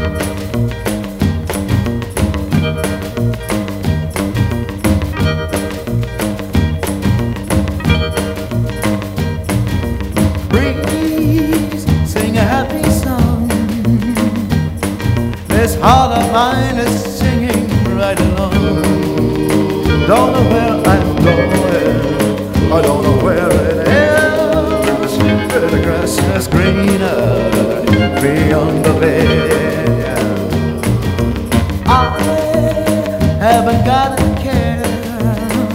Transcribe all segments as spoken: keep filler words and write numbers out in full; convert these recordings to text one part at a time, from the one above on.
Breeze, sing a happy song. This heart of mine is singing right along. Don't know where I'm going, I don't know where it is, but the grass is greener beyond the bed. I haven't got a care,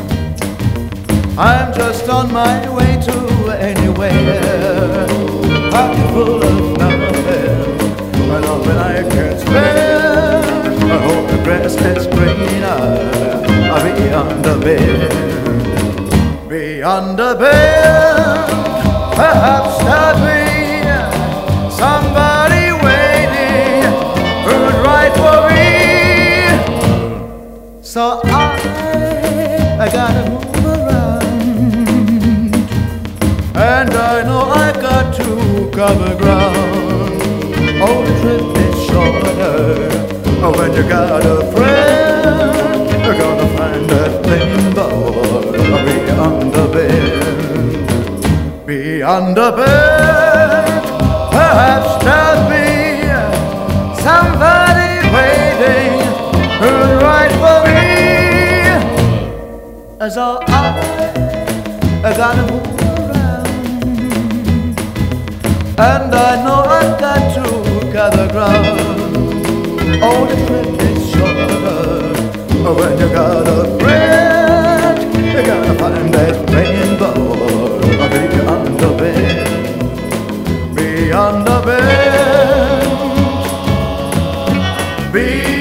I'm just on my way to anywhere. Pocket full of nothing, I know when I can spare. I hope the grass is greener beyond the bend, beyond the bend. Perhaps there'll be somebody waiting who'd write for me. So I, I gotta move around, and I know I got to cover ground. Oh, the trip is shorter when you got a friend. You're gonna find that rainbow beyond the bend, beyond the bend. Perhaps there'll be somebody waiting who'll write for me. So I, I gotta move around, and I know I've got to gather ground. Oh, the trip is shorter when you got a friend. You gotta find that rainbow beyond the bend, beyond the bend, beyond